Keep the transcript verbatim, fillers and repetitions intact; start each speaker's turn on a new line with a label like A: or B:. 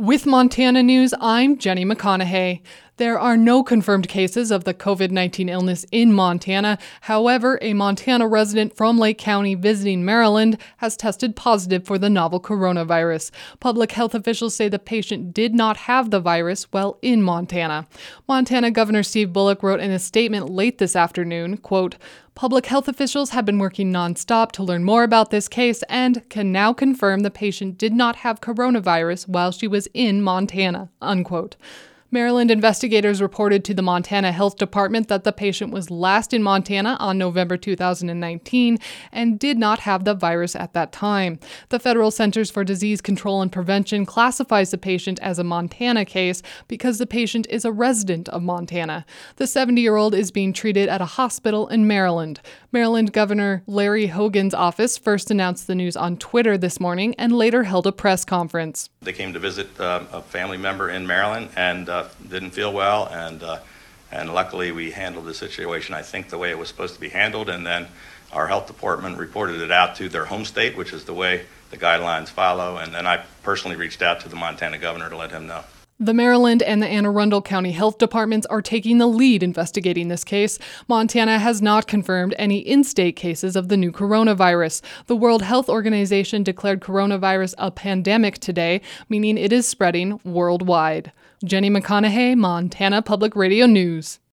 A: With Montana News, I'm Jenny McConaughey. There are no confirmed cases of the covid nineteen illness in Montana. However, a Montana resident from Lake County visiting Maryland has tested positive for the novel coronavirus. Public health officials say the patient did not have the virus while in Montana. Montana Governor Steve Bullock wrote in a statement late this afternoon, quote, "Public health officials have been working nonstop to learn more about this case and can now confirm the patient did not have coronavirus while she was in Montana," unquote. Maryland investigators reported to the Montana Health Department that the patient was last in Montana on November two thousand nineteen and did not have the virus at that time. The Federal Centers for Disease Control and Prevention classifies the patient as a Montana case because the patient is a resident of Montana. The seventy-year-old is being treated at a hospital in Maryland. Maryland Governor Larry Hogan's office first announced the news on Twitter this morning and later held a press conference.
B: They came to visit uh, a family member in Maryland and uh, didn't feel well, and uh, and luckily we handled the situation, I think, the way it was supposed to be handled, and then our health department reported it out to their home state, which is the way the guidelines follow, and then I personally reached out to the Montana governor to let him know.
A: The Maryland and the Anne Arundel County Health Departments are taking the lead investigating this case. Montana has not confirmed any in-state cases of the new coronavirus. The World Health Organization declared coronavirus a pandemic today, meaning it is spreading worldwide. Jenny McConaughey, Montana Public Radio News.